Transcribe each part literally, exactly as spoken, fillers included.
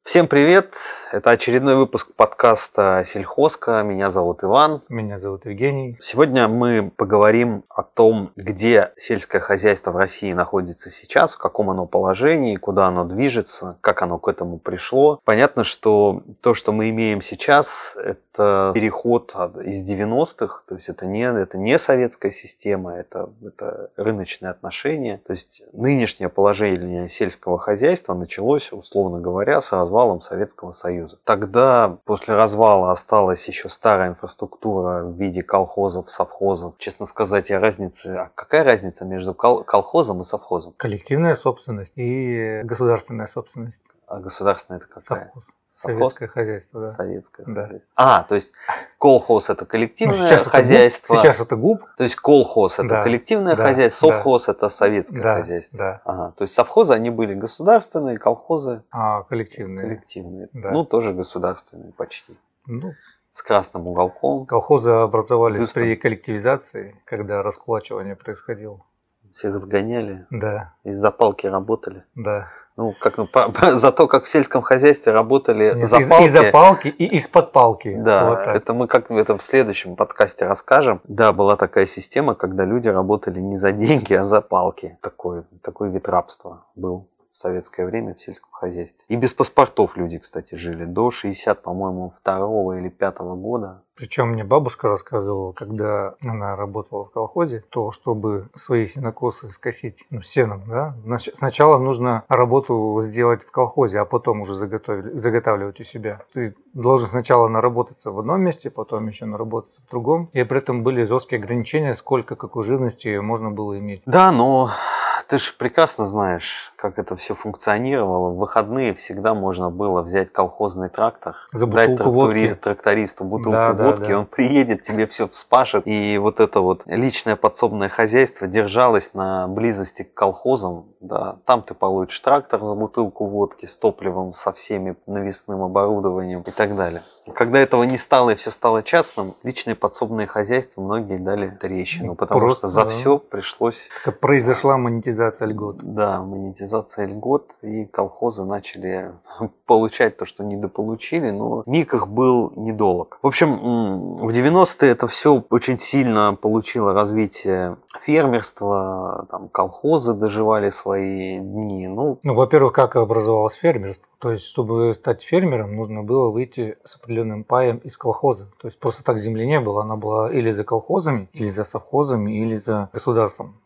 Всем привет! Это очередной выпуск подкаста «Сельхозка». Меня зовут Иван. Меня зовут Евгений. Сегодня мы поговорим о том, где сельское хозяйство в России находится сейчас, в каком оно положении, куда оно движется, как оно к этому пришло. Понятно, что то, что мы имеем сейчас, это переход из девяностых, то есть это не, это не советская система, это, это рыночные отношения. То есть нынешнее положение сельского хозяйства началось, условно говоря, с развалом Советского Союза. Тогда после развала осталась еще старая инфраструктура в виде колхозов, совхозов. Честно сказать, я разницы... А какая разница между кол- колхозом и совхозом? Коллективная собственность и государственная собственность. А государственная это какая? Совхоз. Совхоз? Советское хозяйство, да. Советское Да. хозяйство. А, то есть колхоз это коллективное ну, сейчас хозяйство. Это ГУП, сейчас это ГУП. То есть колхоз это да. коллективное да. хозяйство, совхоз да. это советское да. хозяйство. Да. Ага. То есть совхозы они были государственные, колхозы а, коллективные. коллективные. Да. Ну, тоже государственные почти. Ну, с красным уголком. Колхозы образовались Бюстом. При коллективизации, когда раскулачивание происходило. Всех сгоняли. Да. Из-за палки работали. Да. Ну, как ну, по, по, за то, как в сельском хозяйстве работали Нет, за из, палки. Из-за палки и из-под палки. Да, вот это мы как это в следующем подкасте расскажем. Да, была такая система, когда люди работали не за деньги, а за палки. Такой, такой вид рабства был в советское время в сельском хозяйстве. И без паспортов люди, кстати, жили до шестьдесят, по-моему, второго или пятого года. Причем мне бабушка рассказывала, когда она работала в колхозе, то чтобы свои сенокосы скосить ну, сеном, да, сначала нужно работу сделать в колхозе, а потом уже заготавливать у себя. Ты должен сначала наработаться в одном месте, потом еще наработаться в другом. И при этом были жесткие ограничения, сколько какой живности можно было иметь. Да, но ты же прекрасно знаешь, как это все функционировало. В выходные всегда можно было взять колхозный трактор, За дать водки. трактористу бутылку да, водки, да, да. он приедет, тебе все вспашет. И вот это вот личное подсобное хозяйство держалось на близости к колхозам. Да. Там ты получишь трактор за бутылку водки с топливом, со всеми навесным оборудованием и так далее. И когда этого не стало и все стало частным, личные подсобные хозяйства многие дали трещину, потому Просто, что за да. все пришлось... Как произошла монетизация льгот. Да, монетизация льгот, и колхозы начали получать то, что недополучили, но миг их был недолг. В общем, в девяностые это все очень сильно получило развитие фермерства, там, колхозы доживали свои дни. Ну, ну, во-первых, как образовалось фермерство? То есть, чтобы стать фермером, нужно было выйти с определенным паем из колхоза. То есть, просто так земли не было. Она была или за колхозами, или за совхозами, или за государством.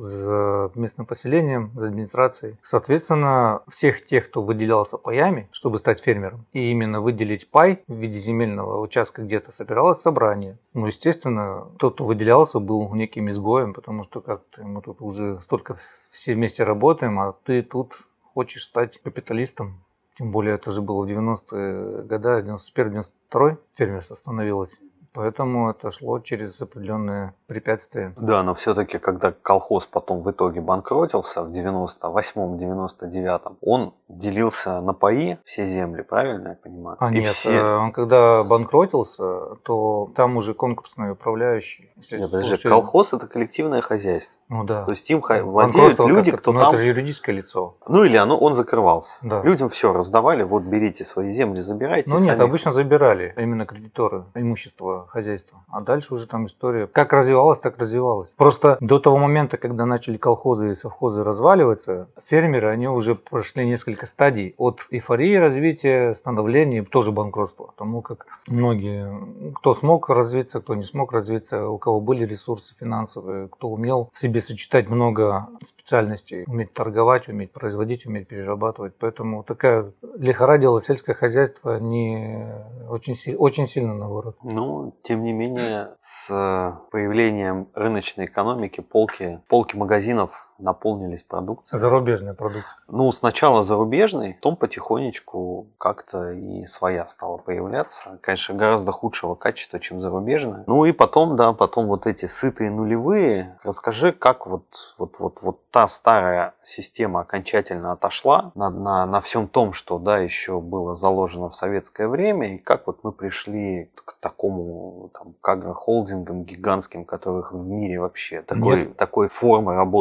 За местным поселением, за администрацией. Соответственно, всех тех, кто выделялся паями, чтобы стать фермером, и именно выделить пай в виде земельного участка где-то, собиралось собрание. Ну, естественно, тот, кто выделялся, был неким изгоем, потому что как-то мы тут уже столько все вместе работаем, а ты тут хочешь стать капиталистом. Тем более, это же было в девяностые годы, девяносто первый девяносто второй фермерство становилось. Поэтому это шло через определенные препятствия. Да, но все-таки, когда колхоз потом в итоге банкротился в девяносто восьмом девяносто девятом, он делился на паи все земли, правильно я понимаю? А И нет, все... он когда банкротился, то там уже конкурсные управляющие. Нет, подожди, колхоз это коллективное хозяйство. Ну да. То есть им владеют люди, как кто ну, там... это же юридическое лицо. Ну или оно, он закрывался. Да. Людям все раздавали, вот берите свои земли, забирайте. Ну нет, сами... обычно забирали именно кредиторы имущество хозяйства. А дальше уже там история как развивалась, так развивалась. Просто до того момента, когда начали колхозы и совхозы разваливаться, фермеры, они уже прошли несколько стадий. От эйфории развития, становления, тоже банкротства. Потому как многие, кто смог развиться, кто не смог развиться, у кого были ресурсы финансовые, кто умел в себе сочетать много специальностей, уметь торговать, уметь производить, уметь перерабатывать. Поэтому такая лихорадила сельское хозяйство не очень, очень сильно наоборот. Ну, тем не менее, с появлением рыночной экономики полки, полки магазинов наполнились продукцией. Зарубежная продукция. Ну, сначала зарубежной, потом потихонечку как-то и своя стала появляться. Конечно, гораздо худшего качества, чем зарубежная. Ну и потом, да, потом вот эти сытые нулевые. Расскажи, как вот, вот, вот, вот та старая система окончательно отошла на, на, на всем том, что, да, еще было заложено в советское время, и как вот мы пришли к такому, там, к агрохолдингам гигантским, которых в мире вообще такой, такой формы работы в сельском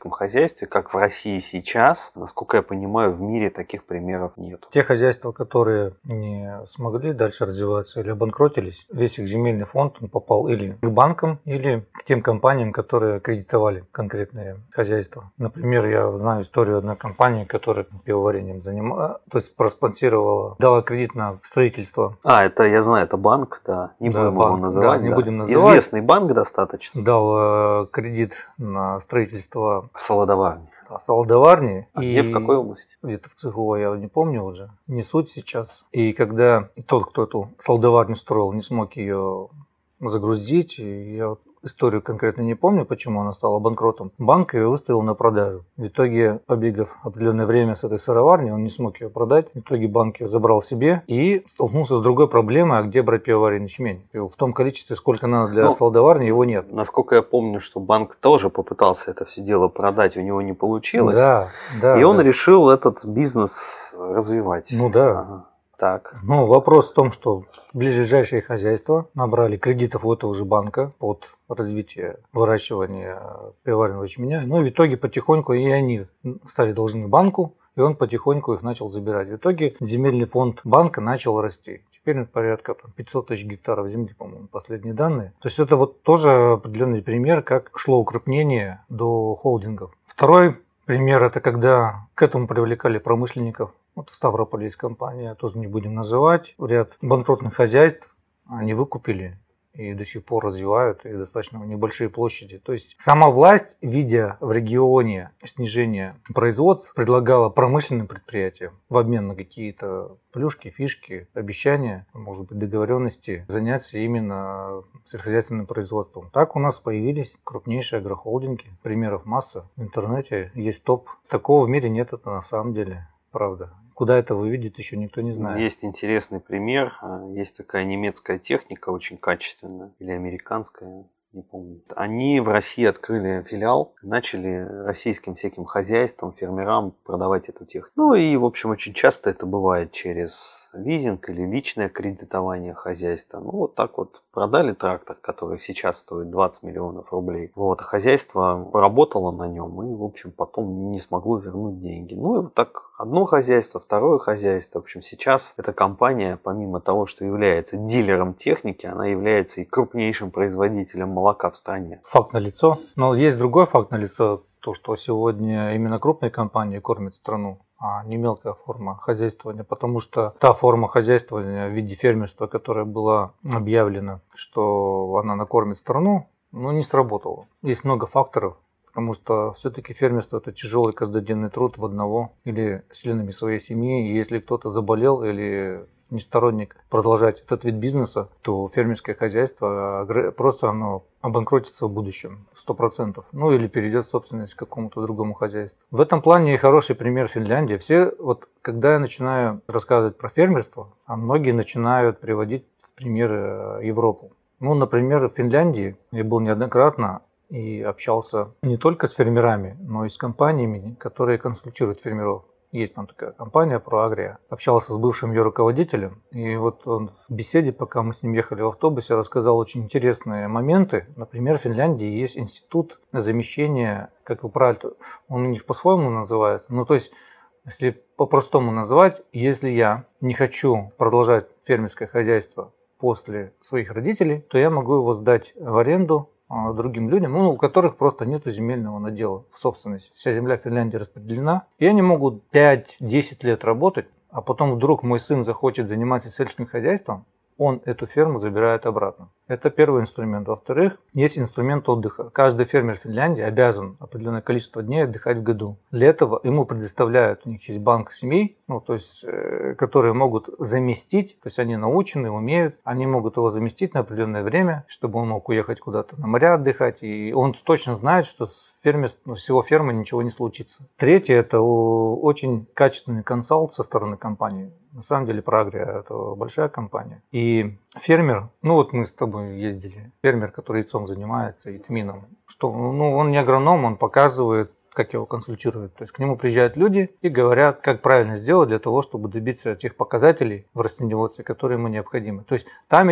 сельском хозяйстве, как в России сейчас. Насколько я понимаю, в мире таких примеров нет. Те хозяйства, которые не смогли дальше развиваться или обанкротились, весь их земельный фонд он попал или к банкам, или к тем компаниям, которые кредитовали конкретные хозяйства. Например, я знаю историю одной компании, которая пивоварением занималась, то есть проспонсировала, дала кредит на строительство. А, это я знаю, это банк, да, не Да, будем банк, его называть. да, не да. будем называть. Известный банк достаточно. Дал э, кредит на строительство Солодоварни. Солодоварни. А и где, в какой области? Где-то в ЦГО, я не помню уже. Не суть сейчас. И когда тот, кто эту солодоварню строил, не смог ее загрузить, и я вот историю конкретно не помню, почему она стала банкротом, банк ее выставил на продажу. В итоге, побегав определенное время с этой сыроварней, он не смог ее продать. В итоге банк ее забрал себе и столкнулся с другой проблемой, а где брать пивоваренный ячмень. В том количестве, сколько надо для ну, солодоварни, его нет. Насколько я помню, что банк тоже попытался это все дело продать, у него не получилось. Да, да. И он да. решил этот бизнес развивать. Ну да. Ага. Так. Ну, вопрос в том, что ближайшие хозяйства набрали кредитов у этого же банка под развитие выращивания пивоваренного ячменя. Ну, в итоге потихоньку и они стали должны банку, и он потихоньку их начал забирать. В итоге земельный фонд банка начал расти. Теперь порядка пятьсот тысяч гектаров земли, по-моему, последние данные. То есть это вот тоже определенный пример, как шло укрупнение до холдингов. Второй пример – это когда к этому привлекали промышленников. Вот в Ставрополе есть компания, тоже не будем называть. Ряд банкротных хозяйств они выкупили и до сих пор развивают, и достаточно небольшие площади. То есть сама власть, видя в регионе снижение производств, предлагала промышленным предприятиям в обмен на какие-то плюшки, фишки, обещания, может быть, договоренности заняться именно сельскохозяйственным производством. Так у нас появились крупнейшие агрохолдинги. Примеров масса. В интернете есть топ. Такого в мире нет, это на самом деле правда. Куда это выведет, еще никто не знает. Есть интересный пример. Есть такая немецкая техника, очень качественная, или американская, не помню. Они в России открыли филиал, начали российским всяким хозяйствам, фермерам продавать эту технику. Ну и, в общем, очень часто это бывает через лизинг или личное кредитование хозяйства. Ну вот так вот продали трактор, который сейчас стоит двадцать миллионов рублей. Вот, хозяйство поработало на нем и, в общем, потом не смогло вернуть деньги. Ну и вот так одно хозяйство, второе хозяйство. В общем, сейчас эта компания, помимо того, что является дилером техники, она является и крупнейшим производителем молока в стране. Факт налицо. Но есть другой факт налицо. То, что сегодня именно крупные компании кормят страну, а не мелкая форма хозяйствования, потому что та форма хозяйствования в виде фермерства, которая была объявлена, что она накормит страну, ну, не сработала. Есть много факторов, потому что все-таки фермерство – это тяжелый каждодневный труд в одного или с членами своей семьи. И если кто-то заболел или не сторонник продолжать этот вид бизнеса, то фермерское хозяйство просто оно обанкротится в будущем сто процентов. Ну или перейдет в собственность к какому-то другому хозяйству. В этом плане хороший пример Финляндия. Все, вот когда я начинаю рассказывать про фермерство, а многие начинают приводить в пример Европу. Ну, например, в Финляндии я был неоднократно и общался не только с фермерами, но и с компаниями, которые консультируют фермеров. Есть там такая компания ProAgria. Общался с бывшим ее руководителем. И вот он в беседе, пока мы с ним ехали в автобусе, рассказал очень интересные моменты. Например, в Финляндии есть институт замещения, как вы правильно, он у них по-своему называется. Ну, то есть, если по-простому назвать, если я не хочу продолжать фермерское хозяйство после своих родителей, то я могу его сдать в аренду другим людям, ну, у которых просто нет земельного надела в собственности. Вся земля в Финляндии распределена. И они могут пять-десять лет работать, а потом вдруг мой сын захочет заниматься сельским хозяйством, он эту ферму забирает обратно. Это первый инструмент. Во-вторых, есть инструмент отдыха. Каждый фермер в Финляндии обязан определенное количество дней отдыхать в году. Для этого ему предоставляют, у них есть банк семей, ну, то есть, э, которые могут заместить, то есть они научены, умеют, они могут его заместить на определенное время, чтобы он мог уехать куда-то на моря отдыхать, и он точно знает, что с фермер, всего фермы ничего не случится. Третье – это очень качественный консалт со стороны компании. На самом деле ProAgria – это большая компания. И фермер, ну вот мы с тобой ездили, фермер, который яйцом занимается и тмином, что, ну, он не агроном, он показывает, как его консультируют. То есть к нему приезжают люди и говорят, как правильно сделать для того, чтобы добиться тех показателей в растениеводстве, которые ему необходимы. То есть там идет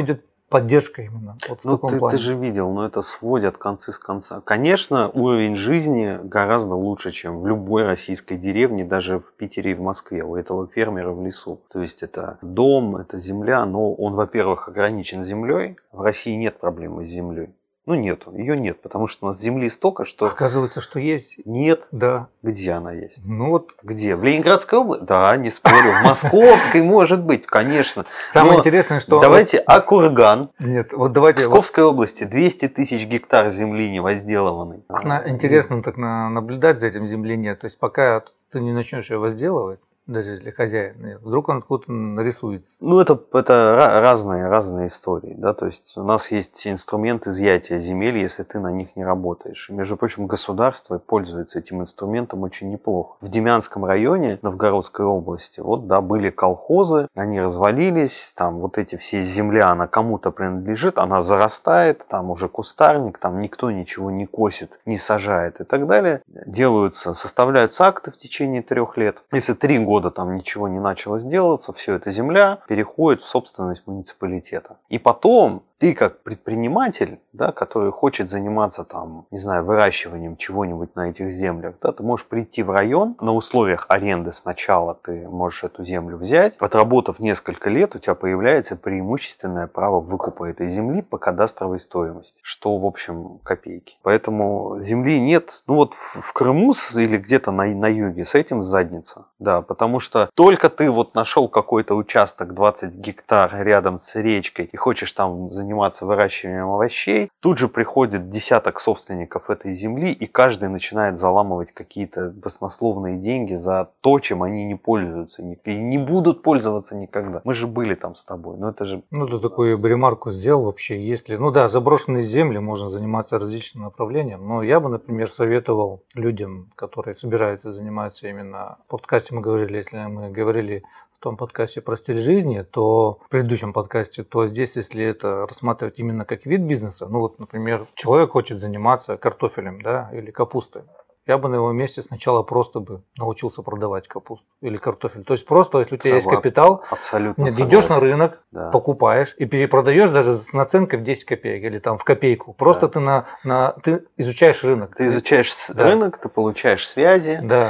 поддержка именно. Вот в Ну, таком ты, плане. ты же видел, но это сводят концы с конца. Конечно, уровень жизни гораздо лучше, чем в любой российской деревне, даже в Питере и в Москве, у этого фермера в лесу. То есть это дом, это земля, но он, во-первых, ограничен землей. В России нет проблемы с землей. Ну, нету, ее нет, потому что у нас земли столько, что... Оказывается, что есть. Нет. Да. Где она есть? Ну вот. Где? В Ленинградской области? Да, не спорю. В Московской может быть, конечно. Самое Но интересное, что... давайте, вот... а курган? Нет, вот давайте... В Псковской области двести тысяч гектар земли невозделанной. На... Интересно так на... наблюдать за этим землением. То есть пока ты не начнешь ее возделывать, даже если хозяин, нет, вдруг он откуда-то нарисуется. Ну, это, это разные, разные истории, да, то есть у нас есть инструмент изъятия земель, если ты на них не работаешь. И, между прочим, государство пользуется этим инструментом очень неплохо. В Демянском районе Новгородской области, вот, да, были колхозы, они развалились, там вот эти все земля, она кому-то принадлежит, она зарастает, там уже кустарник, там никто ничего не косит, не сажает и так далее. Делаются, составляются акты в течение трех лет. Если три года года там ничего не начало делаться, все эта земля переходит в собственность муниципалитета. И потом ты как предприниматель, да, который хочет заниматься там, не знаю, выращиванием чего-нибудь на этих землях, да, ты можешь прийти в район на условиях аренды. Сначала ты можешь эту землю взять, отработав несколько лет, у тебя появляется преимущественное право выкупа этой земли по кадастровой стоимости, что, в общем, копейки. Поэтому земли нет, ну вот в, в Крыму или где-то на, на юге с этим задница, да, потому что только ты вот нашел какой-то участок двадцать гектар рядом с речкой и хочешь там заниматься заниматься выращиванием овощей, тут же приходит десяток собственников этой земли, и каждый начинает заламывать какие-то баснословные деньги за то, чем они не пользуются и не будут пользоваться никогда. Мы же были там с тобой, но это же... Ну, ты такую ремарку сделал вообще, если... Ну да, заброшенные земли, можно заниматься различным направлением, но я бы, например, советовал людям, которые собираются заниматься именно... В подкасте мы говорили, если мы говорили в том подкасте про стиль жизни, то в предыдущем подкасте, то здесь, если это рассматривать именно как вид бизнеса, ну вот, например, человек хочет заниматься картофелем, да, или капустой, я бы на его месте сначала просто бы научился продавать капусту или картофель. То есть просто, если у тебя есть капитал, абсолютно нет, идешь на рынок, да. покупаешь и перепродаешь даже с наценкой в десять копеек или там в копейку. Просто да. ты, на, на, ты изучаешь рынок. Ты изучаешь да. рынок, ты получаешь связи. Да.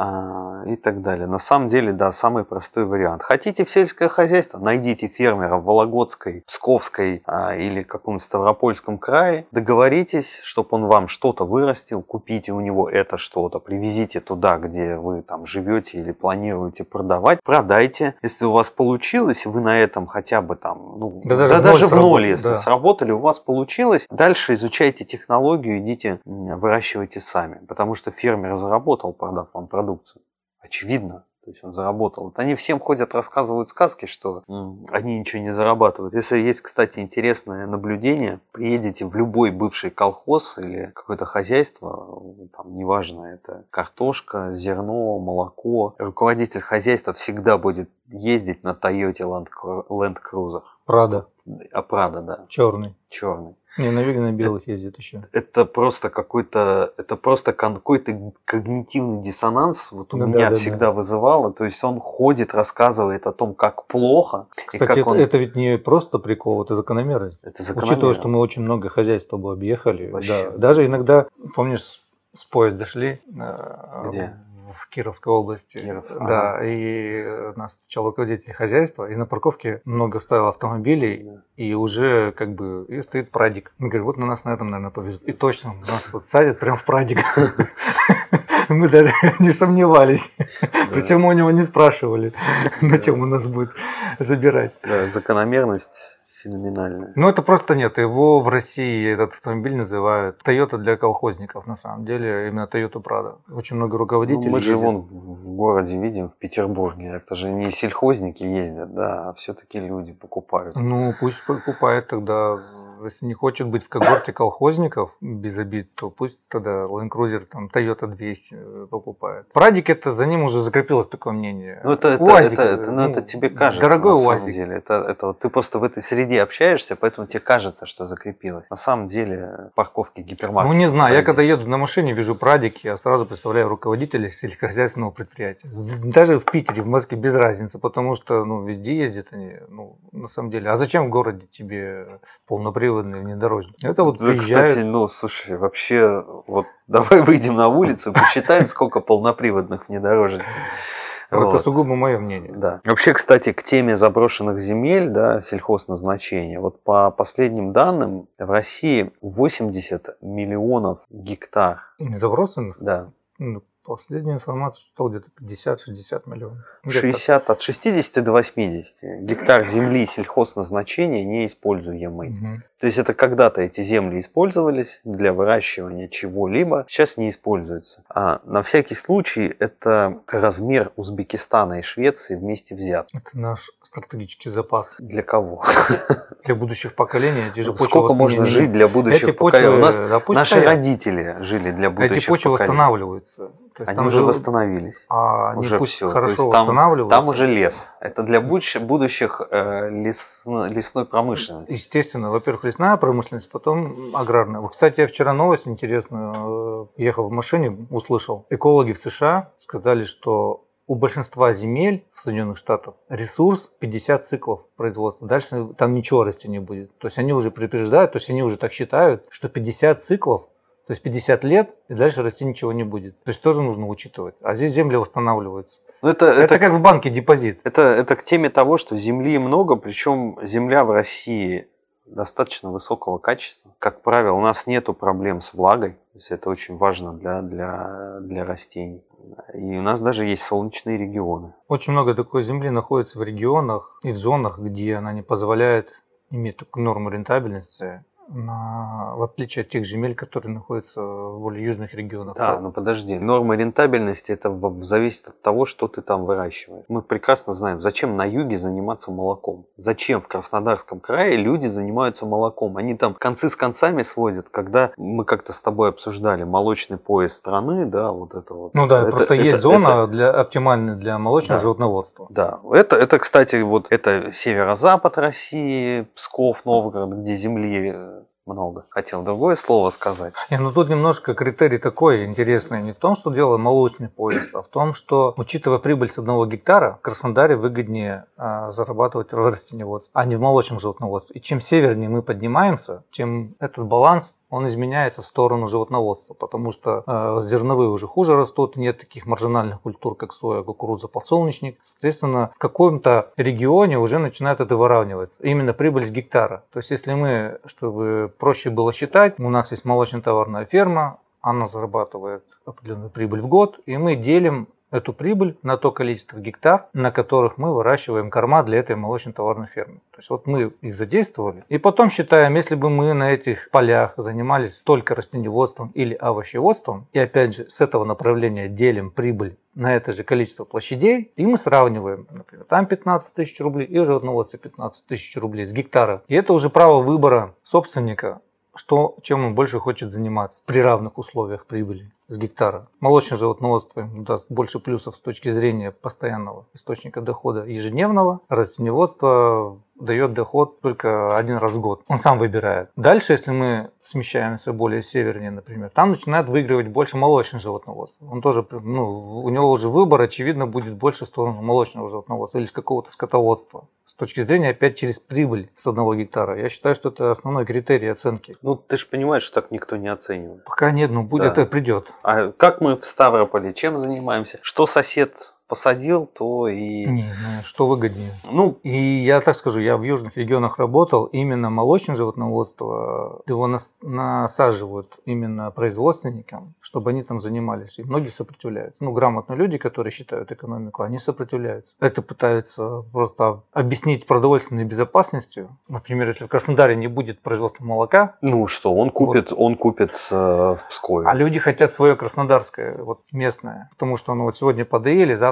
И так далее. На самом деле, да, самый простой вариант. Хотите в сельское хозяйство? Найдите фермера в Вологодской, Псковской а, или каком-нибудь Ставропольском крае. Договоритесь, чтобы он вам что-то вырастил, купите у него это что-то, привезите туда, где вы там живете или планируете продавать, продайте. Если у вас получилось, вы на этом хотя бы там, ну, да, даже, да, в даже ноль, в ноль, если да. сработали, у вас получилось, дальше изучайте технологию, идите выращивайте сами, потому что фермер заработал, продав вам продукт. Продукцию. Очевидно. То есть он заработал. Вот они всем ходят, рассказывают сказки, что м, они ничего не зарабатывают. Если есть, кстати, интересное наблюдение, приедете в любой бывший колхоз или какое-то хозяйство, там, неважно, это картошка, зерно, молоко, руководитель хозяйства всегда будет ездить на Toyota Land Cruiser. Прада. А Прада, да. Черный. Черный. Не, на юге на белых ездит еще. Это просто какой-то, это просто какой-то когнитивный диссонанс вот у да, меня да, всегда да. вызывало. То есть он ходит, рассказывает о том, как плохо. Кстати, как это, он... это ведь не просто прикол, это закономерность. Это закономерность. Учитывая, что мы очень много хозяйств с тобой объехали. Да. Даже иногда, помнишь, с поезд дошли. Где? В Кировской области. Киров. Да, ага. и нас встречал руководитель хозяйства, и на парковке много стояло автомобилей, да. и уже как бы и стоит прадик. Мы говорим, вот на нас на этом, наверное, повезут. И точно, нас вот садят прям в прадик. Мы даже не сомневались. Причем у него не спрашивали, на чем он нас будет забирать. Да, закономерность феноменальная. Ну, это просто нет. Его в России этот автомобиль называют Toyota для колхозников, на самом деле. Именно Toyota Prado. Очень много руководителей. Ну, мы же вон в городе видим, в Петербурге. Это же не сельхозники ездят, да, а все-таки люди покупают. Ну, пусть покупают тогда. Если не хочет быть в когорте колхозников без обид, то пусть тогда Land Cruiser, там, Toyota двести покупает. Прадик, это за ним уже закрепилось такое мнение. Ну, это, это, УАЗик, это, это, ну, ну, это тебе кажется, дорогой на самом УАЗик. деле. Это, это вот ты просто в этой среде общаешься, поэтому тебе кажется, что закрепилось. На самом деле парковки гипермаркетов. Ну, не знаю, я когда еду на машине, вижу Прадик, я сразу представляю руководителя сельскохозяйственного предприятия. Даже в Питере, в Москве без разницы, потому что, ну, везде ездят они, ну, на самом деле. А зачем в городе тебе полноприводный внедорожник? Это вот Да, приезжают... кстати, ну, слушай, вообще, вот давай выйдем на улицу и посчитаем, сколько полноприводных внедорожников. Это Вот. сугубо мое мнение. Да. Вообще, кстати, к теме заброшенных земель, да, сельхозназначения. Вот по последним данным, в России восемьдесят миллионов гектар. Не забросанных? Да. Ну, последняя информация, что где-то пятьдесят-шестьдесят миллионов. Где-то шестьдесят, от шестидесяти до восьмидесяти гектар земли сельхозназначения неиспользуемой. Угу. То есть это когда-то эти земли использовались для выращивания чего-либо, сейчас не используются. А на всякий случай это размер Узбекистана и Швеции вместе взят. Это наш стратегический запас. Для кого? Для будущих поколений. Эти же почвы Сколько восп- можно не- не- жить для будущих Эти поколений? почвы, У нас да, пусть наши стоят. родители жили для будущих Эти почвы поколений. восстанавливаются. То есть Они там уже же- восстановились. А они Уже пусть всё. То хорошо есть там, восстанавливаются. там уже лес. Это для будущих, будущих э, лес, лесной промышленности. Естественно, во-первых, лесная промышленность, потом аграрная. Вот, кстати, я вчера новость интересную, э, ехал в машине, услышал. Экологи в США сказали, что у большинства земель в Соединенных Штатах ресурс пятьдесят циклов производства. Дальше там ничего расти не будет. То есть они уже предупреждают, то есть они уже так считают, что пятьдесят циклов, то есть пятьдесят лет, и дальше расти ничего не будет. То есть тоже нужно учитывать. А здесь земли восстанавливаются. Ну, это, Это, это, как в банке депозит. это, это к теме того, что земли много, причем земля в России достаточно высокого качества. Как правило, у нас нету проблем с влагой. То есть это очень важно для, для, для растений. И у нас даже есть солнечные регионы. Очень много такой земли находится в регионах и в зонах, где она не позволяет иметь такую норму рентабельности, на, в отличие от тех земель, которые находятся в более южных регионах. Да, ну подожди. Норма рентабельности это в- зависит от того, что ты там выращиваешь. Мы прекрасно знаем, зачем на юге заниматься молоком. Зачем в Краснодарском крае люди занимаются молоком. Они там концы с концами сводят, когда мы как-то с тобой обсуждали молочный пояс страны, да, вот это вот. Ну да, Это- просто это- есть это- зона для, оптимальная для молочного Да. животноводства. Да, это, это, кстати, вот это северо-запад России, Псков, Новгород, где земли э, много. Хотел другое слово сказать. Не, ну тут немножко критерий такой интересный. Не в том, что дело молочный пояс, а в том, что, учитывая прибыль с одного гектара, в Краснодаре выгоднее а, зарабатывать в растениеводстве, а не в молочном животноводстве. И чем севернее мы поднимаемся, тем этот баланс он изменяется в сторону животноводства, потому что э, зерновые уже хуже растут, нет таких маржинальных культур, как соя, кукуруза, подсолнечник. Соответственно, в каком-то регионе уже начинает это выравниваться. Именно прибыль с гектара. То есть, если мы, чтобы проще было считать, у нас есть молочно-товарная ферма, она зарабатывает определенную прибыль в год, и мы делим эту прибыль на то количество гектар, на которых мы выращиваем корма для этой молочно-товарной фермы. То есть вот мы их задействовали. И потом считаем, если бы мы на этих полях занимались только растениеводством или овощеводством, и опять же с этого направления делим прибыль на это же количество площадей, и мы сравниваем, например, там пятнадцать тысяч рублей и в животноводстве пятнадцать тысяч рублей с гектара. И это уже право выбора собственника, что, чем он больше хочет заниматься при равных условиях прибыли с гектара. Молочное животноводство ему даст больше плюсов с точки зрения постоянного источника дохода ежедневного. Растениеводство дает доход только один раз в год. Он сам выбирает. Дальше, если мы смещаемся более севернее, например, там начинает выигрывать больше молочное животноводство. Он тоже, ну, у него уже выбор, очевидно, будет больше в сторону молочного животноводства или с какого-то скотоводства. С точки зрения, опять, через прибыль с одного гектара. Я считаю, что это основной критерий оценки. Ну, ты же понимаешь, что так никто не оценивает. Пока нет, но будет, Да. это придет. А как мы в Ставрополе чем занимаемся? Что сосед посадил, то и... Не, ну, что выгоднее. Ну, И я так скажу, я в южных регионах работал, именно молочное животноводство, его нас- насаживают именно производственникам, чтобы они там занимались. И многие сопротивляются. Ну, грамотные люди, которые считают экономику, они сопротивляются. Это пытаются просто объяснить продовольственной безопасностью. Например, если в Краснодаре не будет производства молока, ну что, он купит, он купит э, в Пскове. а люди хотят свое краснодарское, вот местное, потому что оно вот сегодня подоели, завтра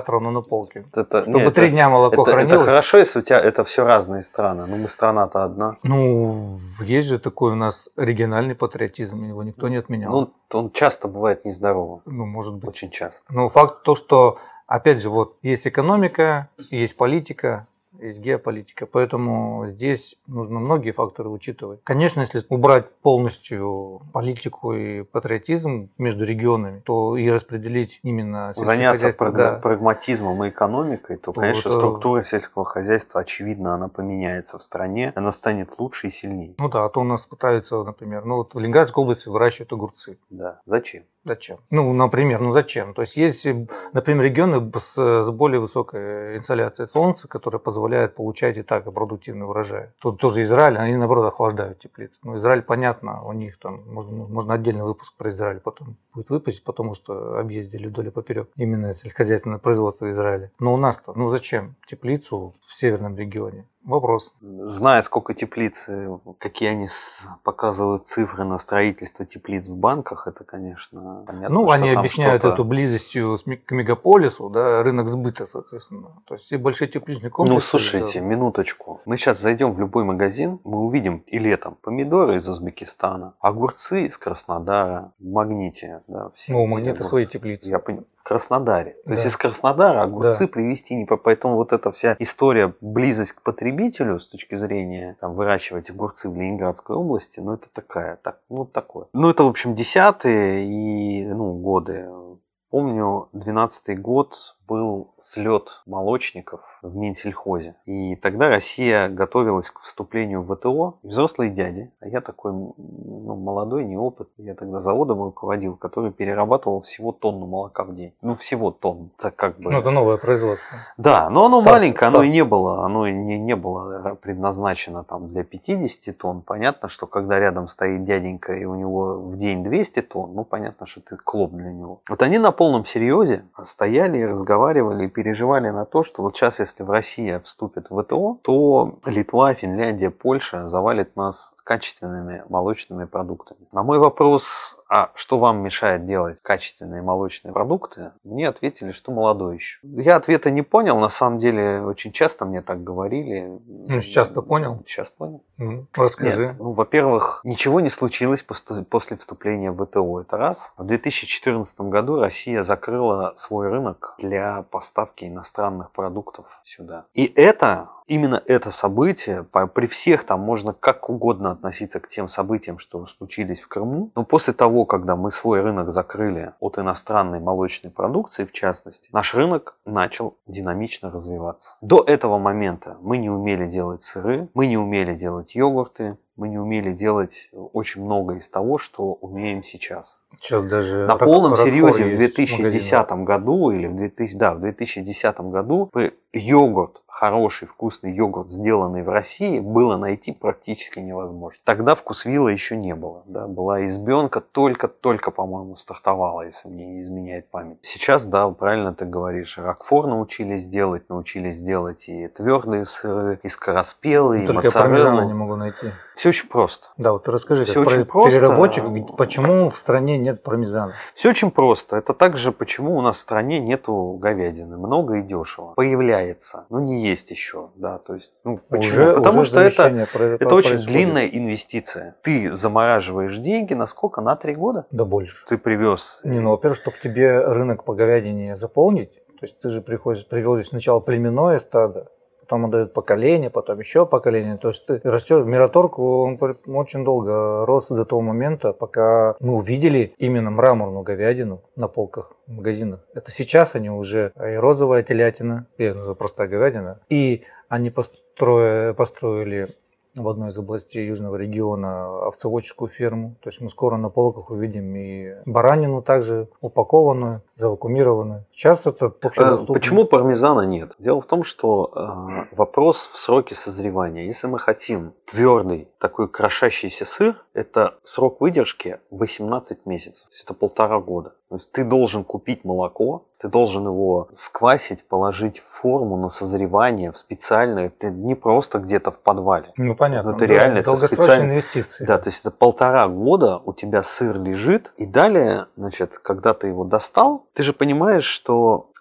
завтра оно на полке. Это, Чтобы нет, три это, дня молоко это, хранилось. Это хорошо, если у тебя это все разные страны. Но мы страна-то одна. Ну, есть же такой у нас региональный патриотизм, его никто не отменял. Ну, он часто бывает нездоровым. Ну, может быть. Очень часто. Но факт то, что, опять же, вот есть экономика, есть политика, есть геополитика, поэтому здесь нужно многие факторы учитывать. Конечно, если убрать полностью политику и патриотизм между регионами, то и распределить именно заняться сельскохозяйство, праг- да, прагматизмом и экономикой, то, То конечно, это- структура сельского хозяйства, очевидно, она поменяется в стране, она станет лучше и сильнее. Ну да, а то у нас пытаются, например, ну вот в Ленинградской области выращивают огурцы. Да. Зачем? Зачем? Ну, например, ну зачем? То есть есть, например, регионы с, с более высокой инсоляцией солнца, которые позволяют получать и так продуктивный урожай. Тут тоже Израиль, они наоборот охлаждают теплицы. Ну, Израиль, понятно, у них там, можно, можно отдельный выпуск про Израиль потом будет выпустить, потому что объездили вдоль и поперек именно сельскохозяйственное производство Израиля. Но у нас-то, ну зачем теплицу в северном регионе? Вопрос. Зная, сколько теплиц, какие они с- показывают цифры на строительство теплиц в банках, это, конечно, понятно. Ну, что они там объясняют что-то- эту близостью с ми- к мегаполису, да, рынок сбыта, соответственно. То есть все большие тепличные комплексы. Ну, слушайте, да. минуточку. Мы сейчас зайдем в любой магазин, мы увидим и летом помидоры из Узбекистана, огурцы из Краснодара, в Магните. Да, все, Ну, у все Магнита огурцы. свои теплицы. Я понимаю. В Краснодаре. То Да. есть из Краснодара огурцы Да. привезти не по... Поэтому вот эта вся история, близость к потребителю с точки зрения там, выращивать огурцы в Ленинградской области, ну это такая, так, ну такое. Ну это, в общем, десятые и ну, годы. Помню, двенадцатый год был слет молочников в Минсельхозе. И тогда Россия готовилась к вступлению в ВТО. Взрослые дяди, а я такой ну, молодой, неопытный, я тогда заводом руководил, который перерабатывал всего тонну молока в день. Ну, всего тонну. Так как бы... Ну, это новое производство. Да, но оно Старт, маленькое, оно старт. и не было, оно и не, не было предназначено там для пятидесяти тонн. Понятно, что когда рядом стоит дяденька и у него в день двести тонн, ну понятно, что ты клоп для него. Вот они на полном серьезе стояли и разговаривали и переживали на то, что вот сейчас, если в Россия вступит в ВТО, то Литва, Финляндия, Польша завалит нас качественными молочными продуктами. На мой вопрос, а что вам мешает делать качественные молочные продукты, мне ответили, что молодой еще. Я ответа не понял, на самом деле очень часто мне так говорили. Ну, сейчас-то понял. Сейчас понял. Ну, расскажи. Нет, ну, во-первых, ничего не случилось после, после вступления в ВТО, это раз. В две тысячи четырнадцатом году Россия закрыла свой рынок для поставки иностранных продуктов сюда. И это, именно это событие, по- при всех там можно как угодно относиться к тем событиям, что случились в Крыму, но после того, когда мы свой рынок закрыли от иностранной молочной продукции, в частности, наш рынок начал динамично развиваться. До этого момента мы не умели делать сыры, мы не умели делать йогурты, мы не умели делать очень много из того, что умеем сейчас. Сейчас даже На рак- полном ракфор серьезе в есть две тысячи десятом году или в, две тысячи, да, в две тысячи десятом году йогурт, хороший вкусный йогурт, сделанный в России, было найти практически невозможно. Тогда вкусвилла еще не было. Да, была избенка, только-только, по-моему, стартовала, если мне не изменяет память. Сейчас, да, правильно ты говоришь, ракфор научились делать, научились делать и твердые сыры, и скороспелые, и Только я пармезана не моцареллу. могу найти. Все очень просто. Да, вот расскажи, Всё как очень про- просто. переработчик, почему в стране нет пармезана? Все очень просто. Это также, почему у нас в стране нету говядины. Много и дешево. Появляется, но не есть еще. Да, то есть, ну, почему? Уже, Потому уже что это, замещение про- это очень происходит. длинная инвестиция. Ты замораживаешь деньги на сколько? На три года? Да больше. Ты привез. Не, ну, во-первых, чтобы тебе рынок по говядине заполнить, то есть ты же приходишь, приводишь сначала племенное стадо, потом он дает поколение, потом еще поколение. То есть ты растешь. Мираторг, он очень долго рос до того момента, пока мы увидели именно мраморную говядину на полках в магазинах. Это сейчас они уже и розовая телятина, и ну, простая говядина, и они построили, построили в одной из областей южного региона овцеводческую ферму. То есть мы скоро на полках увидим и баранину также упакованную, завакуумированную. Сейчас это общедоступно. Почему пармезана нет? Дело в том, что э, вопрос в сроке созревания. Если мы хотим твердый, такой крошащийся сыр, это срок выдержки восемнадцать месяцев. То есть это полтора года. То есть ты должен купить молоко, ты должен его сквасить, положить в форму на созревание, в специальное. Это не просто где-то в подвале. Ну понятно. Это реально, это долгосрочные специально. инвестиции. Да, то есть это полтора года у тебя сыр лежит, и далее, значит, когда ты его достал, ты же понимаешь, что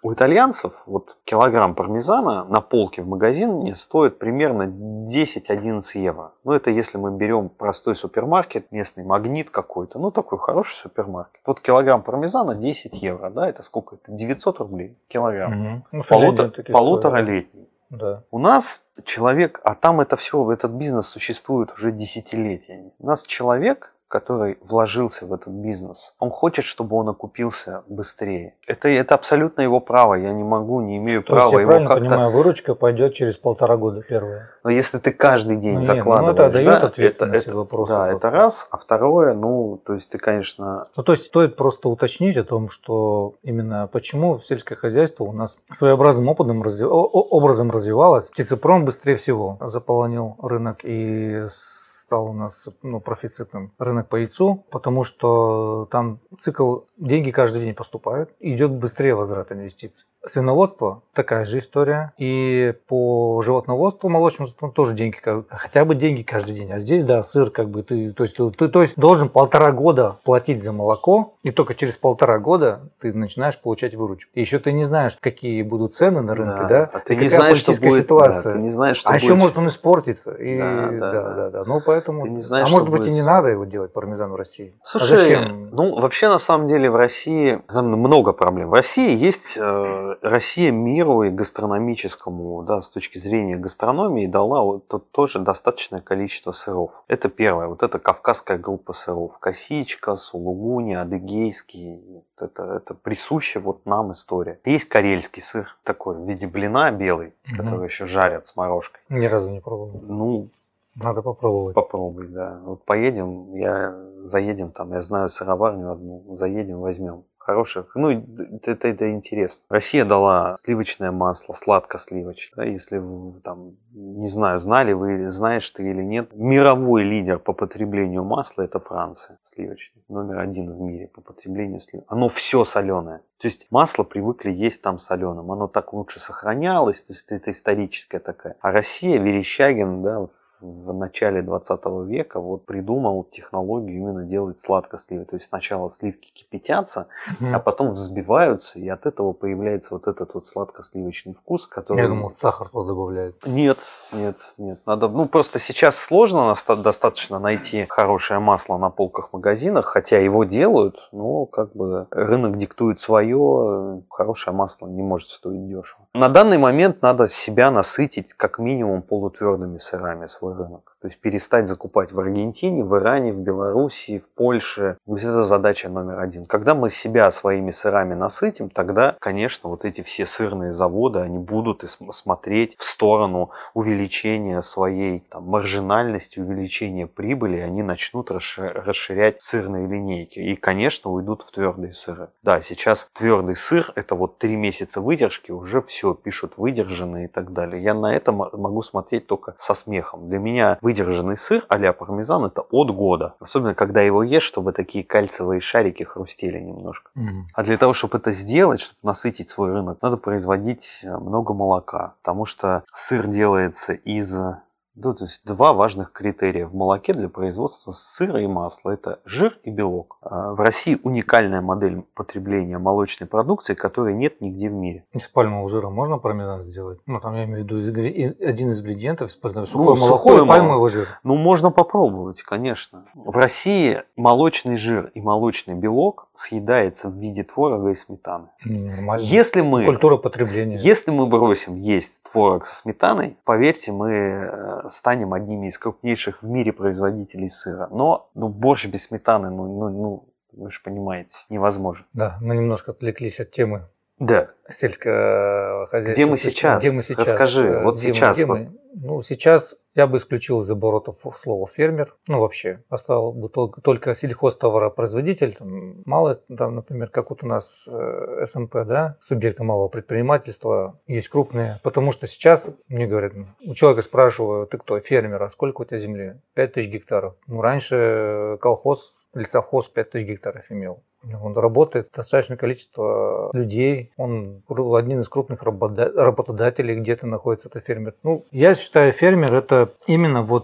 У итальянцев вот килограмм пармезана на полке в магазине стоит примерно десять-одиннадцать евро. Ну, это если мы берем простой супермаркет, местный Магнит какой-то, ну, такой хороший супермаркет. Вот килограмм пармезана десять евро, да, это сколько? Это девятьсот рублей килограмм. Угу. Ну, Полутор, полуторалетний. Да. У нас человек, а там это все, этот бизнес существует уже десятилетиями. У нас человек, который вложился в этот бизнес, он хочет, чтобы он окупился быстрее. Это, это абсолютно его право. Я не могу, не имею То права есть, я его правильно как-то... понимаю, выручка пойдет через полтора года первая. Но если ты каждый день ну, закладываешь... Ну, это дает да, ответ это, на все это, вопросы. Да, просто. это раз. А второе, ну, то есть ты, конечно... Ну, то есть стоит просто уточнить о том, что именно почему сельское хозяйство у нас своеобразным опытом, разви... образом развивалось. Птицепром быстрее всего заполонил рынок и стал у нас ну, профицитным рынок по яйцу, потому что там цикл, деньги каждый день поступают, идет быстрее возврат инвестиций. Свиноводство такая же история, и по животноводству, молочному тоже деньги, хотя бы деньги каждый день, а здесь, да, сыр, как бы ты, то есть, ты, то есть должен полтора года платить за молоко, и только через полтора года ты начинаешь получать выручку. И еще ты не знаешь, какие будут цены на рынке, да, да? А ты и не какая знаешь, что будет, ситуация. Да, ты не знаешь, что а будет... еще может он испортится, и да, да, да, да, да, да. Ну, поэтому... не знаешь, а может быть будет... и не надо его делать, пармезан в России. Слушай, а зачем? Ну, вообще, на самом деле, в России там много проблем. В России есть э, Россия миру и гастрономическому, да, с точки зрения гастрономии, дала вот, тут тоже достаточное количество сыров. Это первое. Вот это кавказская группа сыров. Косичка, сулугуни, адыгейский. Это, это присуща вот нам история. Есть карельский сыр, такой в виде блина белый, угу. который еще жарят с морожкой. Ни разу не пробовал. Ну, надо попробовать. Попробуй, да. Вот поедем, я заедем там, я знаю сыроварню одну, заедем, возьмем. Хороших. Ну, это, это интересно. Россия дала сливочное масло, сладко-сливочное. Если вы там, не знаю, знали вы или знаешь ты или нет, мировой лидер по потреблению масла это Франция сливочное. Номер один в мире по потреблению слив. Оно все соленое. То есть масло привыкли есть там соленым. Оно так лучше сохранялось. То есть это историческая такая. А Россия, Верещагин, да, в начале двадцатого века вот придумал технологию именно делать сладко-сливы. То есть сначала сливки кипятятся, mm-hmm. а потом взбиваются, и от этого появляется вот этот вот сладко-сливочный вкус, который... Я думал, сахар туда добавляют. Нет, нет, нет. Надо... Ну, просто сейчас сложно достаточно найти хорошее масло на полках в магазинах, хотя его делают, но как бы рынок диктует свое, хорошее масло не может стоить дешево. На данный момент надо себя насытить как минимум полутвердыми сырами свой рынок. То есть перестать закупать в Аргентине, в Иране, в Белоруссии, в Польше. Вот это задача номер один. Когда мы себя своими сырами насытим, тогда, конечно, вот эти все сырные заводы, они будут смотреть в сторону увеличения своей там, маржинальности, увеличения прибыли, они начнут расширять сырные линейки. И, конечно, уйдут в твердые сыры. Да, сейчас твердый сыр, это вот три месяца выдержки, уже все пишут выдержанные и так далее. Я на это могу смотреть только со смехом. Для меня выдержанный сыр а-ля пармезан это от года. Особенно, когда его ешь, чтобы такие кальциевые шарики хрустели немножко. Mm-hmm. А для того, чтобы это сделать, чтобы насытить свой рынок, надо производить много молока. Потому что сыр делается из... Да, то есть два важных критерия в молоке для производства сыра и масла. Это жир и белок. В России уникальная модель потребления молочной продукции, которой нет нигде в мире. Из пальмового жира можно пармезан сделать? Ну, там я имею в виду один из ингредиентов, сухое ну, молоко сухое и пальмовый жир. Ну, можно попробовать, конечно. В России молочный жир и молочный белок съедается в виде творога и сметаны. Нормально. Если мы, Культура потребления. Если мы бросим есть творог со сметаной, поверьте, мы станем одними из крупнейших в мире производителей сыра. Но ну, борщ без сметаны, ну, ну, ну, вы же понимаете, невозможно. Да, мы немножко отвлеклись от темы. Да. Сельского хозяйства. Где мы сейчас? Где мы сейчас? Расскажи, вот где сейчас. Мы, где мы? Ну, сейчас я бы исключил из оборотов слово фермер. Ну, вообще, оставил бы только, только сельхозтоваропроизводитель. Там, мало, там, например, как вот у нас э, эс эм пэ, да, субъекты малого предпринимательства, есть крупные. Потому что сейчас, мне говорят, у человека спрашиваю, ты кто, фермер, а сколько у тебя земли? пять тысяч гектаров. Ну, раньше колхоз, лесохоз пять тысяч гектаров имел. Он работает достаточное количество людей. Он один из крупных работодателей, где-то находится, это фермер. Ну, я считаю, фермер это именно вот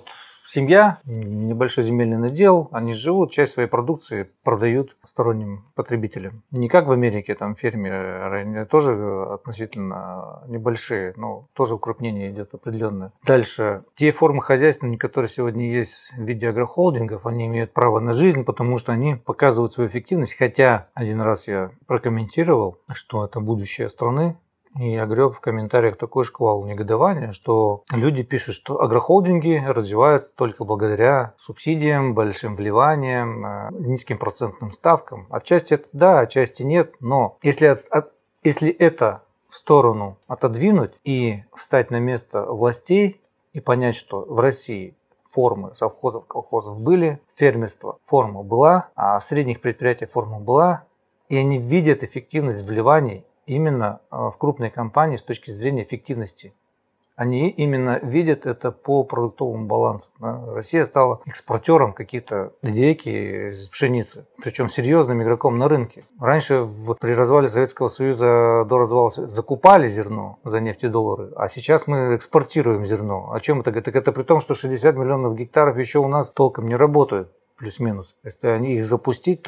семья, небольшой земельный надел, они живут, часть своей продукции продают сторонним потребителям. Не как в Америке, там фермеры они тоже относительно небольшие, но тоже укрупнение идет определенное. Дальше, те формы хозяйства, которые сегодня есть в виде агрохолдингов, они имеют право на жизнь, потому что они показывают свою эффективность, хотя один раз я прокомментировал, что это будущее страны, и я греб в комментариях такой шквал негодования, что люди пишут, что агрохолдинги развивают только благодаря субсидиям, большим вливаниям, низким процентным ставкам. Отчасти это да, отчасти нет, но если, от, от, если это в сторону отодвинуть и встать на место властей и понять, что в России формы совхозов, колхозов были, фермерство форма была, а в средних предприятиях форма была, и они видят эффективность вливаний именно в крупные компании с точки зрения эффективности. Они именно видят это по продуктовому балансу. Россия стала экспортером какие-то двейки из пшеницы, причем серьезным игроком на рынке. Раньше в, при развале Советского Союза до развала закупали зерно за нефтедоллары, а сейчас мы экспортируем зерно. О чем это? Так это при том, что шестьдесят миллионов гектаров еще у нас толком не работают. Плюс-минус. Если они их запустить,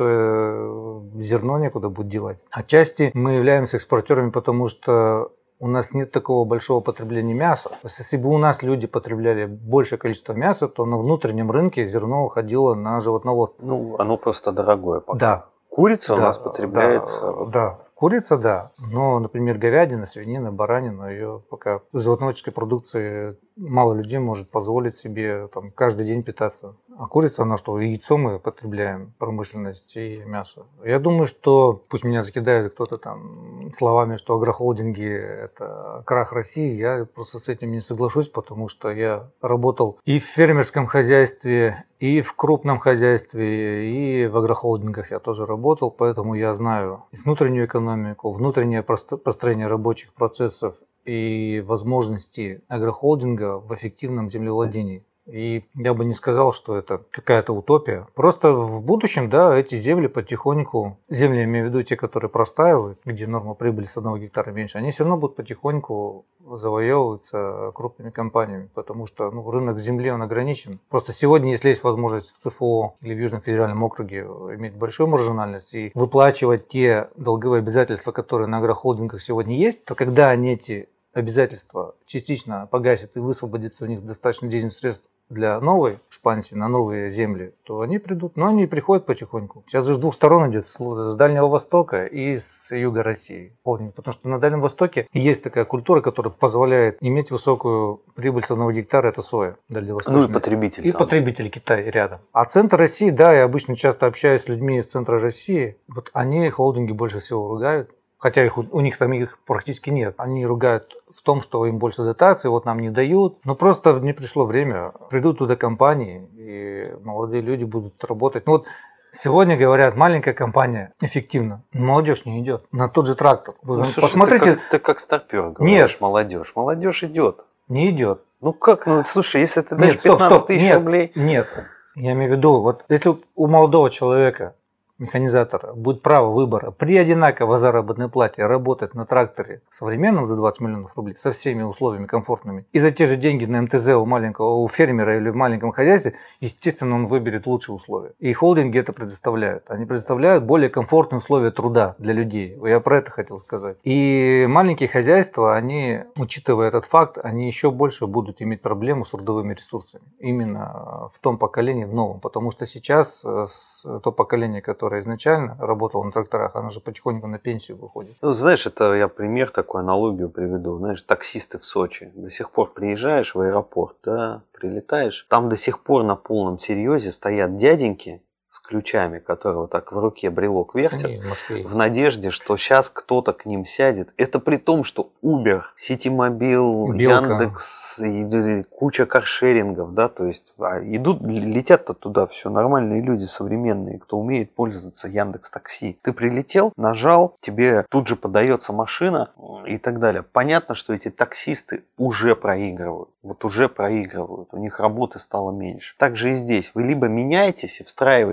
то зерно некуда будет девать. Отчасти мы являемся экспортерами, потому что у нас нет такого большого потребления мяса. То есть, если бы у нас люди потребляли большее количество мяса, то на внутреннем рынке зерно уходило на животноводство. Ну, оно просто дорогое пока. Да. Курица да, у нас потребляется. Да, да. Курица, да. Но, например, говядина, свинина, баранина, ее пока в животноводческой продукции мало людей может позволить себе там, каждый день питаться. А курица, она что, яйцо мы потребляем, промышленность и мясо. Я думаю, что, пусть меня закидают кто-то там словами, что агрохолдинги – это крах России, я просто с этим не соглашусь, потому что я работал и в фермерском хозяйстве, и в крупном хозяйстве, и в агрохолдингах я тоже работал, поэтому я знаю и внутреннюю экономику, внутреннее построение рабочих процессов и возможности агрохолдинга в эффективном землевладении. И я бы не сказал, что это какая-то утопия. Просто в будущем, да, эти земли потихоньку, земли, я имею в виду те, которые простаивают, где норма прибыли с одного гектара меньше, они все равно будут потихоньку завоевываться крупными компаниями, потому что ну, рынок земли, он ограничен. Просто сегодня, если есть возможность в ЦФО или в Южном федеральном округе иметь большую маржинальность и выплачивать те долговые обязательства, которые на агрохолдингах сегодня есть, то когда они эти обязательства частично погасят и высвободится у них достаточно денежных средств для новой экспансии на новые земли, то они придут. Но они приходят потихоньку. Сейчас же с двух сторон идет, с Дальнего Востока и с юга России. Потому что на Дальнем Востоке есть такая культура, которая позволяет иметь высокую прибыль с одного гектара, это соя дальневосточная. Ну и потребитель. И там. потребитель Китай рядом. А центр России, да, я обычно часто общаюсь с людьми из центра России, вот они холдинги больше всего ругают. Хотя их, у них там их практически нет. Они ругают в том, что им больше дотаций, вот нам не дают. Но просто не пришло время. Придут туда компании, и молодые люди будут работать. Ну вот сегодня говорят, маленькая компания эффективна. Молодежь не идет. На тот же трактор. Вы ну, слушай, посмотрите. Ты как, ты как старпер говоришь, нет. молодежь. Молодежь идет. Не идет. Ну как? Ну слушай, если ты дашь нет, стоп, пятнадцать стоп. тысяч нет, рублей. Нет. Я имею в виду, вот если у молодого человека, механизатора, будет право выбора при одинаковой заработной плате работать на тракторе современном за двадцать миллионов рублей со всеми условиями комфортными и за те же деньги на МТЗ у маленького, у фермера или в маленьком хозяйстве, естественно, он выберет лучшие условия. И холдинги это предоставляют. Они предоставляют более комфортные условия труда для людей. Я про это хотел сказать. И маленькие хозяйства, они, учитывая этот факт, они еще больше будут иметь проблему с трудовыми ресурсами. Именно в том поколении, в новом. Потому что сейчас то поколение, которое изначально работал на тракторах, она же потихоньку на пенсию выходит. Ну, знаешь, это я пример, такую аналогию приведу. Знаешь, таксисты в Сочи. До сих пор приезжаешь в аэропорт, да, прилетаешь. Там до сих пор на полном серьезе стоят дяденьки с ключами, которые вот так в руке брелок вертят, в, в надежде, что сейчас кто-то к ним сядет. Это при том, что Uber, Ситимобил, Яндекс, и куча каршерингов, да, то есть идут, летят-то туда все нормальные люди современные, кто умеет пользоваться Яндекс.Такси. Ты прилетел, нажал, тебе тут же подается машина и так далее. Понятно, что эти таксисты уже проигрывают, вот уже проигрывают, у них работы стало меньше. Так же и здесь. Вы либо меняетесь и встраиваете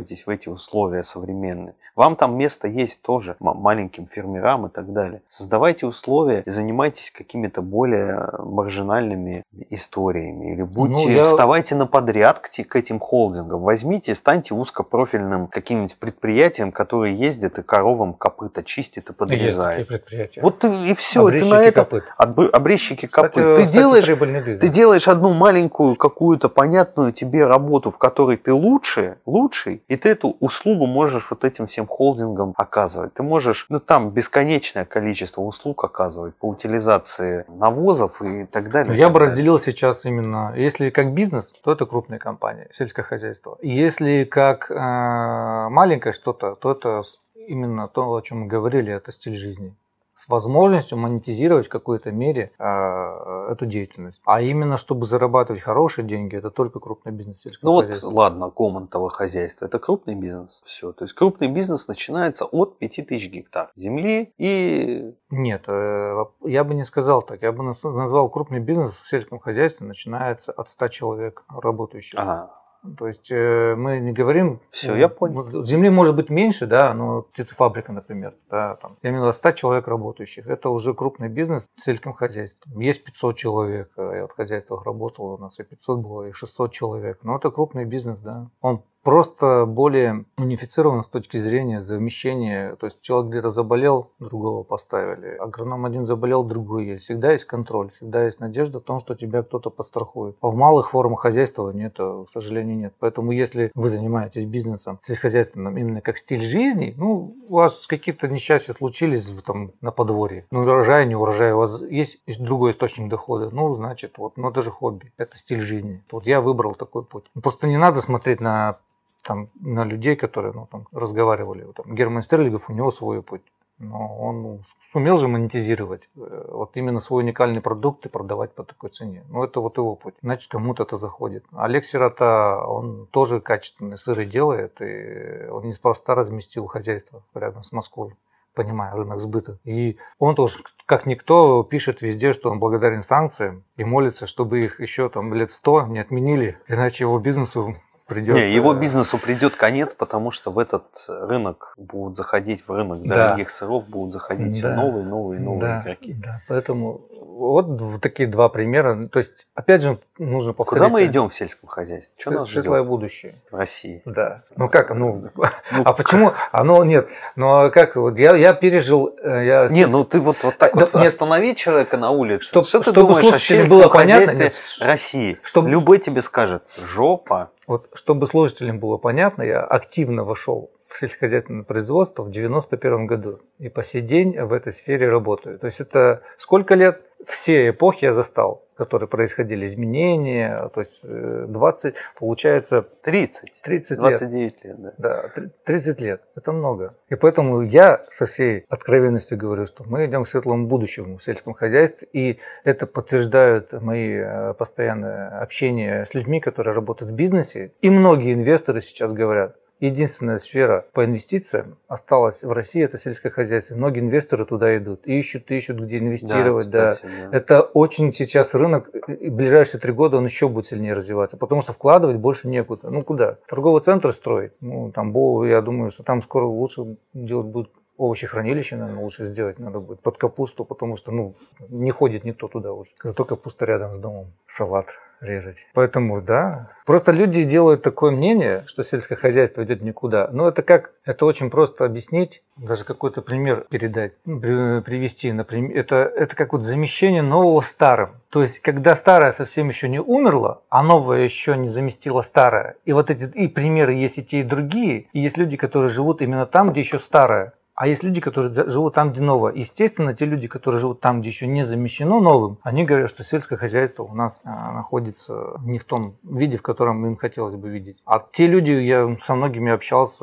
вписывайтесь в эти условия современные. Вам там место есть тоже, маленьким фермерам и так далее. Создавайте условия и занимайтесь какими-то более маржинальными историями. Или будьте, ну, я... вставайте на подряд к, к этим холдингам. Возьмите, станьте узкопрофильным каким-нибудь предприятием, которое ездит и коровам копыта чистит и подрезает. Есть такие предприятия. Вот и, и все. Обрезчики ты на это... копыт. Обрезчики копыт. Ты, кстати, делаешь, ты делаешь одну маленькую какую-то понятную тебе работу, в которой ты лучше, лучший, и ты эту услугу можешь вот этим всем холдингам оказывать. Ты можешь, ну там бесконечное количество услуг оказывать по утилизации навозов и так далее. Я так бы далее. разделил сейчас именно, если как бизнес, то это крупные компании, сельское хозяйство. Если как э, маленькое что-то, то это именно то, о чем мы говорили, это стиль жизни. С возможностью монетизировать в какой-то мере э, эту деятельность. А именно, чтобы зарабатывать хорошие деньги, это только крупный бизнес сельского ну хозяйства. Вот, ладно, гомонтовое хозяйство, это крупный бизнес. Все. То есть крупный бизнес начинается от пяти тысяч гектар земли и... Нет, э, я бы не сказал так. Я бы назвал крупный бизнес в сельском хозяйстве начинается от ста человек работающих. Ага. То есть э, мы не говорим... Все, я понял. Земли может быть меньше, да, но птицефабрика, например, да, там, я имею в виду ста человек работающих. Это уже крупный бизнес в сельском хозяйстве. Есть пятьсот человек, я в хозяйствах работал, у нас и пятьсот было, и шестьсот человек. Но это крупный бизнес, да. Он просто более унифицирован с точки зрения замещения. То есть человек где-то заболел, другого поставили. Агроном один заболел, другой есть. Всегда есть контроль, всегда есть надежда в том, что тебя кто-то подстрахует. А в малых формах хозяйства нет, к сожалению, нет. Поэтому если вы занимаетесь бизнесом сельскохозяйственным именно как стиль жизни, ну, у вас какие-то несчастья случились там на подворье. Ну, урожай, не урожай, у вас есть другой источник дохода. Ну, значит, вот, ну, это же хобби, это стиль жизни. Вот я выбрал такой путь. Просто не надо смотреть на Там, на людей, которые ну, там, разговаривали. Там, Герман Стерлигов, у него свой путь. Но он ну, сумел же монетизировать вот именно свой уникальный продукт и продавать по такой цене. Ну, это вот его путь. Значит, кому-то это заходит. Олег Сирота, он тоже качественные сыры делает, и он неспроста разместил хозяйство рядом с Москвой, понимая рынок сбыта. И он тоже, как никто, пишет везде, что он благодарен санкциям и молится, чтобы их еще там лет сто не отменили, иначе его бизнесу придет... Не, его бизнесу придет конец, потому что в этот рынок будут заходить, в рынок да. дорогих сыров будут заходить да. новые, новые, новые да. игроки. Да. Поэтому вот такие два примера. То есть, опять же, нужно повторить. Куда мы идем в сельском хозяйстве? Что нас ждет? Светлое будущее. В России. Да. Ну как, ну, а почему? Оно нет. Ну как, вот я, я пережил... Я... Не, ну ты вот, вот так да, вот нет. останови человека на улице. Чтоб, что ты чтобы думаешь о сельском было понятно, хозяйстве России? Чтобы... Любой тебе скажет, жопа. Вот, чтобы слушателям было понятно, я активно вошел в сельскохозяйственное производство в девяносто первом году. И по сей день в этой сфере работаю. То есть это сколько лет? Все эпохи я застал, которые происходили, изменения. То есть двадцать, получается... тридцать. тридцать двадцать девять лет. лет, да. Да, тридцать лет. Это много. И поэтому я со всей откровенностью говорю, что мы идем к светлому будущему в сельском хозяйстве. И это подтверждают мои постоянные общения с людьми, которые работают в бизнесе. И многие инвесторы сейчас говорят, единственная сфера по инвестициям осталась в России, это сельское хозяйство. Многие инвесторы туда идут, ищут, ищут, где инвестировать. Да, кстати, да. Да. Это очень сейчас рынок, в ближайшие три года он еще будет сильнее развиваться, потому что вкладывать больше некуда. Ну куда? Торговый центр строить? Ну там, я думаю, что там скоро лучше делать будет. Овощехранилище, наверное, лучше сделать надо будет под капусту, потому что ну, не ходит никто туда уже. Зато капуста рядом с домом. Салат резать. Поэтому, да. Просто люди делают такое мнение, что сельское хозяйство идет никуда. Но это как, это очень просто объяснить, даже какой-то пример передать, привести. Например, это, это как вот замещение нового старым. То есть, когда старое совсем еще не умерло, а новое еще не заместило старое. И вот эти и примеры есть и те, и другие. И есть люди, которые живут именно там, где еще старое. А есть люди, которые живут там, где новое. Естественно, те люди, которые живут там, где еще не замещено новым, они говорят, что сельское хозяйство у нас находится не в том виде, в котором им хотелось бы видеть. А те люди, я со многими общался,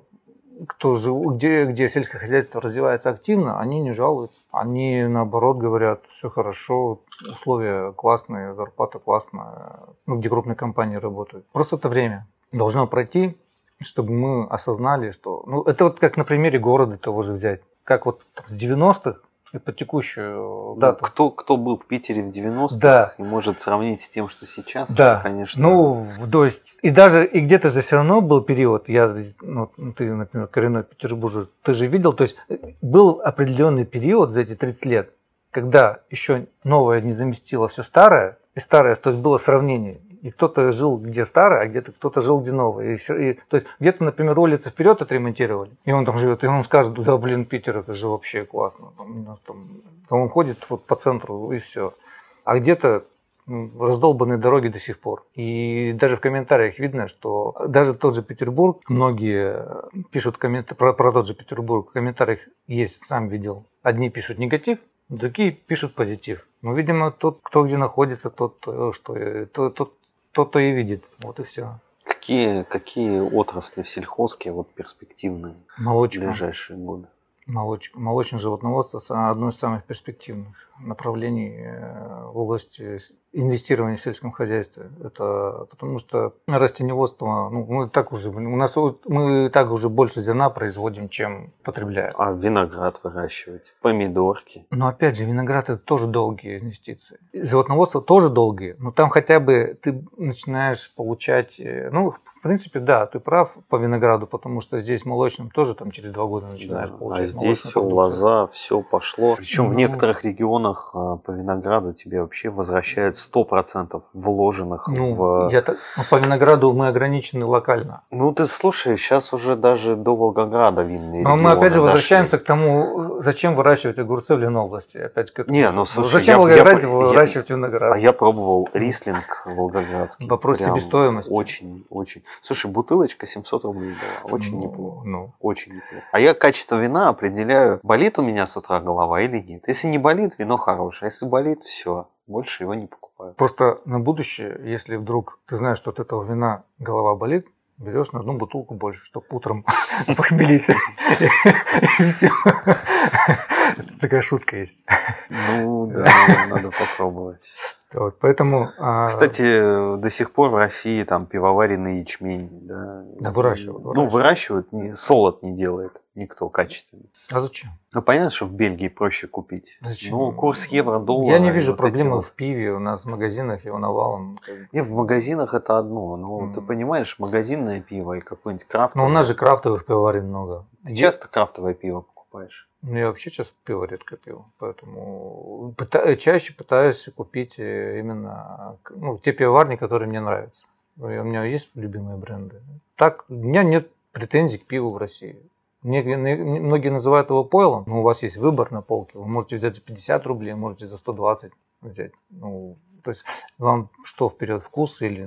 кто живут, где, где сельское хозяйство развивается активно, они не жалуются. Они, наоборот, говорят, все хорошо, условия классные, зарплата классная, ну, где крупные компании работают. Просто это время должно пройти, чтобы мы осознали, что... Ну, это вот как на примере города того же взять. Как вот там, с девяностых и по текущую Ну, дату. кто, кто был в Питере в девяностых Да. и может сравнить с тем, что сейчас, Да, то, конечно. ну, то есть, и даже, и где-то же все равно был период, я, ну, ты, например, коренной петербуржец, ты же видел, то есть, был определенный период за эти тридцать лет, когда еще новое не заместило все старое, и старое, то есть, было сравнение. И кто-то жил где старое, а где-то кто-то жил где новое. И, и, то есть где-то, например, улицы вперед отремонтировали, и он там живет, и он скажет: да, блин, Питер, это же вообще классно. Там, у нас там, он ходит вот по центру, и все. А где-то раздолбанные дороги до сих пор. И даже в комментариях видно, что даже тот же Петербург, многие пишут коммент... про, про тот же Петербург, в комментариях есть, сам видел, одни пишут негатив, другие пишут позитив. Ну, видимо, тот, кто где находится, тот, что, тот, тот, тот-то и видит. Вот и все. Какие, какие отрасли в сельхозке вот перспективные Молочка. в ближайшие годы? Молоч... Молочное животноводство – одно из самых перспективных направлений в области инвестирования в сельском хозяйстве. Это потому что растениеводство, ну, мы так уже, у нас мы так уже больше зерна производим, чем потребляем. А виноград выращивать, помидорки. Но опять же, виноград – это тоже долгие инвестиции. Животноводство тоже долгие, но там хотя бы ты начинаешь получать, ну, в принципе, да, ты прав по винограду, потому что здесь молочным тоже там через два года начинаешь Да, получать. а здесь все лоза, все пошло. Причем Ну, в некоторых регионах по винограду тебе вообще возвращают сто процентов вложенных ну, в... Я так, ну, по винограду мы ограничены локально. Ну ты слушай, сейчас уже даже до Волгограда винные Но мы опять же дошли. возвращаемся к тому, зачем выращивать огурцы в Ленобласти. Опять к этому. Не, ну слушай, зачем я, в Волгограде я, выращивать я, виноград? А я пробовал рислинг волгоградский. Вопрос себестоимости. Очень, очень. Слушай, бутылочка семьсот рублей была. Очень ну, неплохо. Ну. Очень неплохо. А я качество вина определяю, болит у меня с утра голова или нет. Если не болит, вино хорошее. А если болит, все. Больше его не покупаю. Просто на будущее, если вдруг ты знаешь, что от этого вина голова болит, берешь на одну бутылку больше, чтобы утром похмелиться. И все. Такая шутка есть. Ну да, надо попробовать. Вот, поэтому, кстати, до сих пор в России там пивоваренный ячмень, да, да выращивают, выращивают. Ну, выращивают, не, солод не делает никто качественный. А зачем? Ну, понятно, что в Бельгии проще купить. Зачем? Ну, курс евро-доллара. Я не вижу вот проблемы вот... в пиве, у нас в магазинах его навалом. Не, в магазинах это одно, но mm. ты понимаешь, магазинное пиво и какое-нибудь крафтовое. Но у нас же крафтовых пивоварен много. Ты часто крафтовое пиво покупаешь? Ну, я вообще сейчас пиво редко пил, поэтому пыта... чаще пытаюсь купить именно ну, те пивоварни, которые мне нравятся. У меня есть любимые бренды. Так, у меня нет претензий к пиву в России. Мне, многие называют его пойлом, но у вас есть выбор на полке. Вы можете взять за пятьдесят рублей, можете за сто двадцать взять. Ну, то есть вам что вперед, вкус или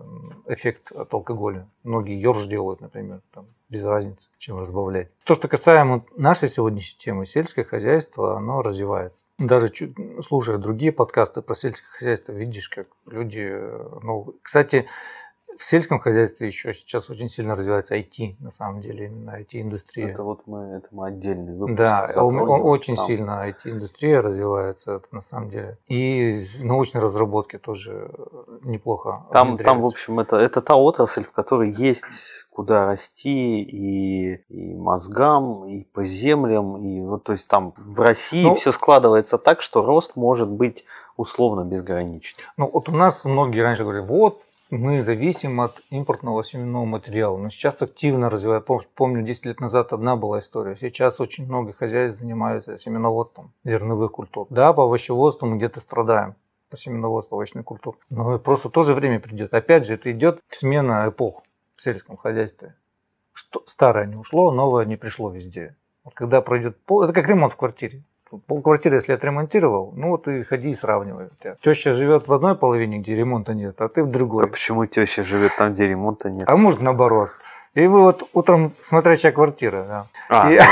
эффект от алкоголя? Многие ёрш делают, например, там, без разницы, чем разбавлять. То, что касаемо нашей сегодняшней темы, сельское хозяйство, оно развивается. Даже чуть, слушая другие подкасты про сельское хозяйство, видишь, как люди... Ну, кстати, в сельском хозяйстве еще сейчас очень сильно развивается ай ти, на самом деле, именно ай ти-индустрия. Это вот мы, это мы отдельный выпуск. Да, очень там. сильно ай ти-индустрия развивается, это на самом деле. И научные разработки тоже неплохо Там, там в общем, это, это та отрасль, в которой есть куда расти и, и мозгам, и по землям. И, вот, то есть там в России ну, все складывается так, что рост может быть условно безграничен. Ну вот у нас многие раньше говорили, вот, мы зависим от импортного семенного материала. Но сейчас активно развивают. Помню, десять лет назад одна была история. Сейчас очень много хозяйств занимаются семеноводством зерновых культур. Да, по овощеводству мы где-то страдаем. По семеноводству овощных культур. Но просто тоже время придет. Опять же, это идет смена эпох в сельском хозяйстве. Что старое не ушло, новое не пришло везде. Вот когда пройдет пол... Это как ремонт в квартире. Полквартиры, если отремонтировал, ну вот и ходи и сравнивай. Теща живет в одной половине, где ремонта нет, а ты в другой. А почему теща живет там, где ремонта нет? А может наоборот. И вы вот утром, смотря чья квартира, да. А, и...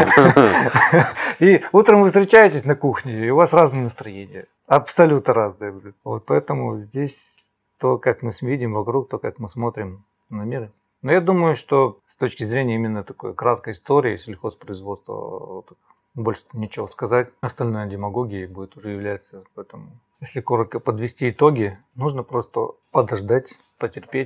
и утром вы встречаетесь на кухне, и у вас разное настроение. Абсолютно разное. Вот поэтому здесь то, как мы видим вокруг, то, как мы смотрим на мир. Но я думаю, что с точки зрения именно такой краткой истории сельхозпроизводства больше ничего сказать. Остальное демагогией будет уже являться. Поэтому, если коротко подвести итоги, нужно просто подождать, потерпеть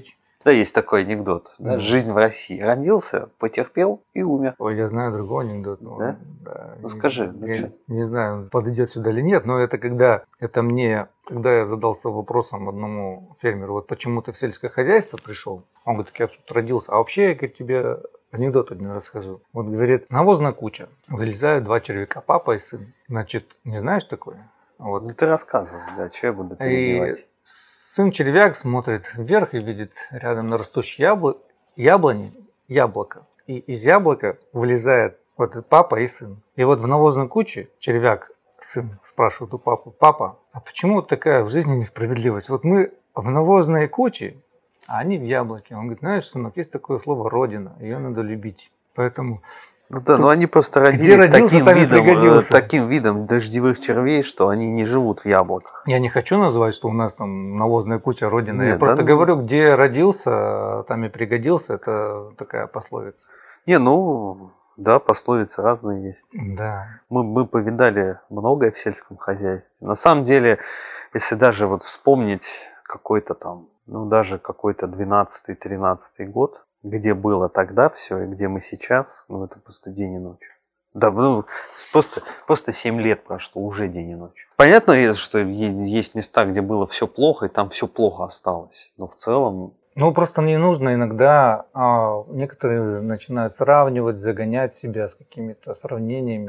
Да, есть такой анекдот. Да? Да. Жизнь в России. Родился, потерпел и умер. Ой, я знаю другой анекдот. Но, Да? да, Ну скажи. Ну, я что? не знаю, подойдет сюда или нет, но это когда это мне, когда я задался вопросом одному фермеру, вот почему ты в сельское хозяйство пришел, он говорит, я тут родился, а вообще я говорит, тебе анекдот один расскажу. Вот говорит, навозная куча, вылезают два червяка, папа и сын. Значит, не знаешь такое? Вот. Ну ты рассказывай, да, что я буду перебивать. И сын-червяк смотрит вверх и видит рядом на растущей ябло... яблоне яблоко. И из яблока вылезает вот папа и сын. И вот в навозной куче червяк, сын, спрашивает у папы, папа, а почему вот такая в жизни несправедливость? Вот мы в навозной куче, а они в яблоке. Он говорит, знаешь, сынок, есть такое слово «родина», ее надо любить. Поэтому... Ну да, но они просто Где родились родился, таким там и видом, э, пригодился. таким видом дождевых червей, что они не живут в яблоках. Я не хочу назвать, что у нас там навозная куча родина. Нет, Я просто да, ну- говорю, где родился, там и пригодился. Это такая пословица. Не, ну, да, пословицы разные есть. Да. Мы, мы повидали многое в сельском хозяйстве. На самом деле, если даже вот вспомнить какой-то там, ну даже какой-то двенадцатый-тринадцатый год, где было тогда все и где мы сейчас, ну это просто день и ночь. Да, ну, просто, просто семь лет прошло, уже день и ночь. Понятно, что есть места, где было все плохо, и там все плохо осталось. Но в целом... Ну, просто не нужно иногда, а, некоторые начинают сравнивать, загонять себя с какими-то сравнениями.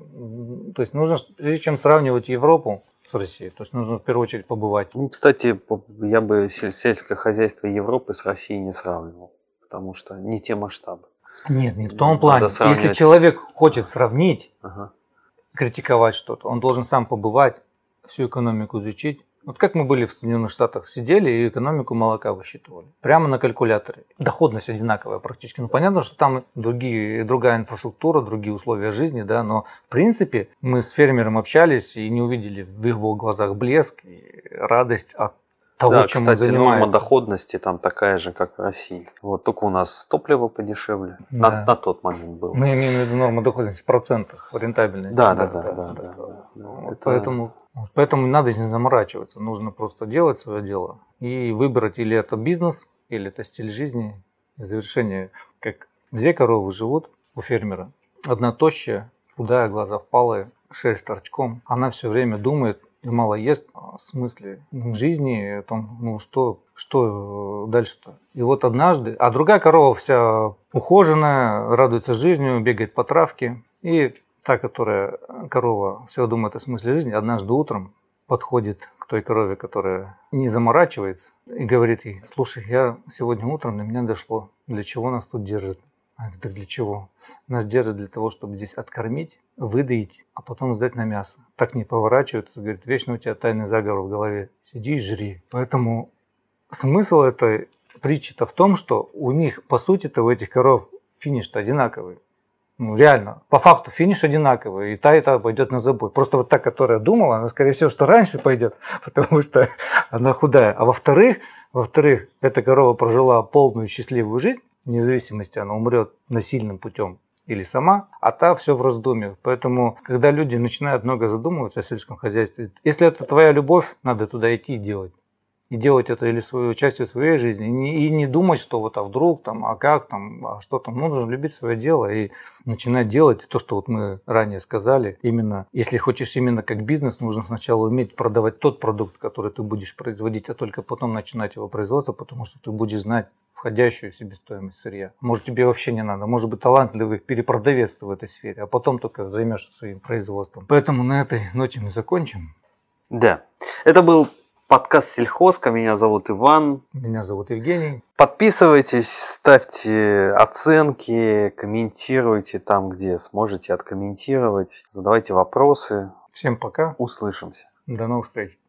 Там. То есть нужно, прежде чем сравнивать Европу с Россией, то есть нужно в первую очередь побывать. Ну, кстати, я бы сельское хозяйство Европы с Россией не сравнивал, потому что не те масштабы. Нет, не в том Надо плане. сравнивать Если с- человек хочет сравнить, Ага. критиковать что-то, он должен сам побывать, всю экономику изучить. Вот как мы были в Соединенных Штатах, сидели и экономику молока высчитывали. Прямо на калькуляторе. Доходность одинаковая практически. Ну, понятно, что там другие, другая инфраструктура, другие условия жизни, да, но в принципе мы с фермером общались и не увидели в его глазах блеск и радость от того, Да, чем он кстати, норма занимается. доходности там такая же, как в России. Вот только у нас топливо подешевле. Да. На, на тот момент было. Мы имеем в виду норму доходности в процентах, рентабельности. Да, да, да, да, да, да, да. Вот Это- Поэтому, вот поэтому не надо не заморачиваться. Нужно просто делать свое дело и выбрать, или это бизнес, или это стиль жизни. И завершение, как две коровы живут у фермера. Одна тощая, худая, глаза впалые, шерсть торчком. Она все время думает и мало ест о смысле жизни, о том, ну что, что дальше-то. И вот однажды, а другая корова вся ухоженная, радуется жизнью, бегает по травке. И та, которая корова все думает о смысле жизни, однажды утром подходит к той корове, которая не заморачивается, и говорит ей, слушай, я сегодня утром до меня дошло, для чего нас тут держат. Она говорит, так для чего? Нас держат для того, чтобы здесь откормить, выдоить, а потом сдать на мясо. Так не поворачиваются, говорит, вечно у тебя тайный заговор в голове. Сиди и жри. Поэтому смысл этой притчи-то в том, что у них, по сути-то, у этих коров финиш-то одинаковый. Ну, реально, по факту финиш одинаковый, и та, и та пойдет на забой. Просто вот та, которая думала, она, скорее всего, что раньше пойдет, потому что она худая. А во-вторых, во-вторых, эта корова прожила полную счастливую жизнь, вне зависимости, она умрет насильным путем или сама, а та все в раздумьях. Поэтому, когда люди начинают много задумываться о сельском хозяйстве, если это твоя любовь, надо туда идти и делать. И делать это или свою частью своей жизни, и не, и не думать, что вот а вдруг, там, а как, там, а что там. Ну, нужно любить свое дело и начинать делать то, что вот мы ранее сказали. Именно, если хочешь именно как бизнес, нужно сначала уметь продавать тот продукт, который ты будешь производить, а только потом начинать его производство, потому что ты будешь знать входящую себестоимость сырья. Может, тебе вообще не надо, может быть, талантливый перепродавец ты в этой сфере, а потом только займешься своим производством. Поэтому на этой ноте мы закончим. Да. Это был подкаст Сельхозка. Меня зовут Иван. Меня зовут Евгений. Подписывайтесь, ставьте оценки, комментируйте там, где сможете откомментировать. Задавайте вопросы. Всем пока. Услышимся. До новых встреч.